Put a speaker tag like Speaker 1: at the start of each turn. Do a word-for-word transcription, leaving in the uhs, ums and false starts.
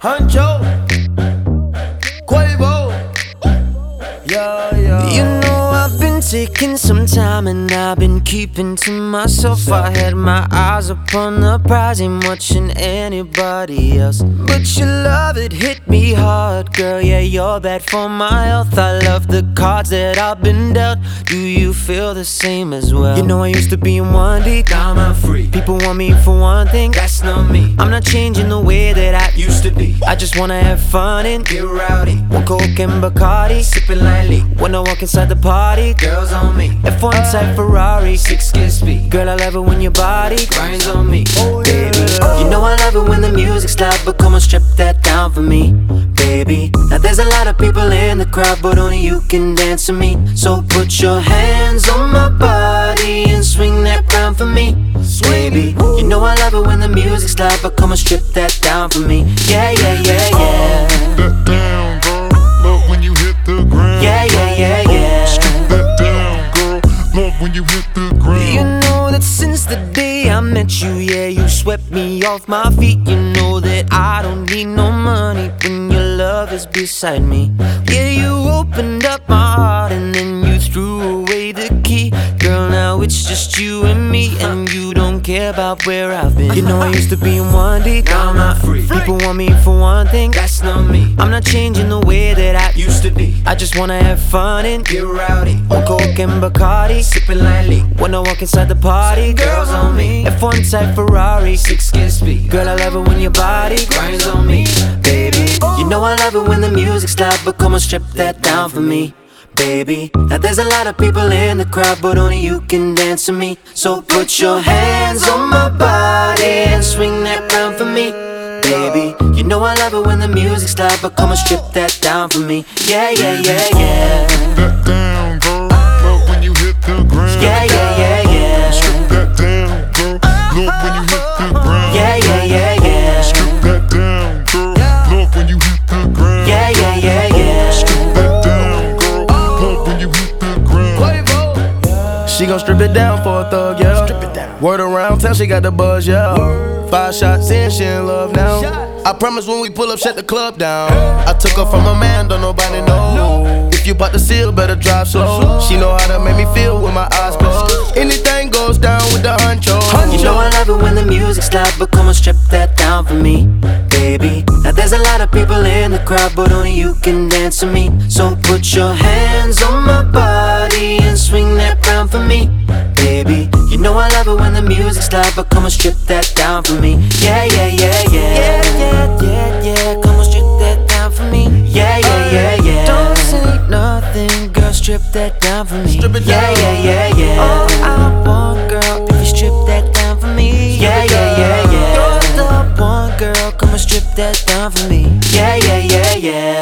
Speaker 1: Huncho, Quavo, yeah, yeah.
Speaker 2: You know I've been taking some time and I've been keeping to myself. I had my eyes upon the prize, ain't watching anybody else. But your love, it hit me hard, girl, yeah, you're bad for my health. I love the cards that I've been dealt. Do you feel the same as well? You know I used to be in one deep,
Speaker 1: now I'm free.
Speaker 2: People want me for one thing,
Speaker 1: That's not me.
Speaker 2: I'm not changing the way that I
Speaker 1: Used to be.
Speaker 2: I just wanna have fun and
Speaker 1: Get rowdy.
Speaker 2: one Coke and Bacardi,
Speaker 1: Sipping lightly.
Speaker 2: when I walk inside the party.
Speaker 1: Girls on me.
Speaker 2: F one type Ferrari,
Speaker 1: Six kiss speed.
Speaker 2: girl, I love it when your body
Speaker 1: Grinds on me.
Speaker 2: baby. You know I love it when the music's loud, but come on, strip that down for me, baby. Now there's a lot of people in the crowd, but only you can dance to me. So put your hands on my body and swing that round for me, baby. You know I love it when the music's loud, but come on, strip that down for me. Yeah, yeah, yeah, yeah.
Speaker 3: That down, girl. Love when you hit the ground.
Speaker 2: Yeah, yeah, yeah, yeah.
Speaker 3: Strip that down, girl. Love when you hit the ground.
Speaker 2: You know that since the day I met you, yeah, you swept me off my feet. You know that I don't need no money when your love is beside me. Yeah, you opened up my heart and then you threw away the key. Girl, now it's just you and me, and you don't care about where I've been. You know I used to be in one deep,
Speaker 1: Now I'm not free.
Speaker 2: people want me for one thing,
Speaker 1: That's not me.
Speaker 2: I'm not changing the way that I
Speaker 1: Used to be.
Speaker 2: I just wanna have fun and
Speaker 1: Get rowdy.
Speaker 2: one Coke and Bacardi,
Speaker 1: Sipping lightly.
Speaker 2: when I walk inside the party.
Speaker 1: Girls on me.
Speaker 2: F one type Ferrari,
Speaker 1: Six kiss speed.
Speaker 2: girl, I love it when your body
Speaker 1: Grinds on me.
Speaker 2: baby. You know I love it when the music's loud, but come on, strip that down for me, baby. Now there's a lot of people in the crowd, but only you can dance to me. So put your hands on my body and swing that round for me, baby. You know I love it when the music's loud, but come on, strip that down for me. Yeah, yeah, yeah, yeah.
Speaker 3: That down, girl. Love when you hit the ground.
Speaker 2: Yeah, yeah, yeah, yeah.
Speaker 3: Strip that down, girl. Love when you hit the ground.
Speaker 2: Yeah, yeah, yeah, yeah.
Speaker 3: Strip that down, girl. Love when you hit the ground.
Speaker 2: Yeah, yeah, yeah, yeah.
Speaker 3: Strip that down, girl. Love when you hit the ground.
Speaker 1: Quavo. She gon' strip it down for a thug, yeah. Strip it down. Word around town, she got the buzz, yeah. Five shots in, she in love now. I promise when we pull up, shut the club down. I took her from a man, don't nobody know. If you bout to seal, better drive slow. She know how to make me feel with my eyes closed. Anything goes down with the huncho.
Speaker 2: You know I love it when the music's loud, but come on, strip that down for me, baby. Now there's a lot of people in the crowd, but only you can dance to me. So put your hands on my body and swing that round for me, baby. You know I love it when the music's loud, but come on, strip that down for me. Yeah, yeah, yeah, yeah. Yeah, yeah, yeah, yeah. Come on, strip that down for me. Yeah, yeah, yeah, yeah. Don't say nothing, girl, strip that down for me.
Speaker 1: Strip it
Speaker 2: Yeah,
Speaker 1: down.
Speaker 2: yeah, yeah, yeah. All I want, girl, if you strip that down for me. Yeah, yeah, yeah, yeah. You're the one, girl, come on, strip that down for me. Yeah, yeah, yeah, yeah.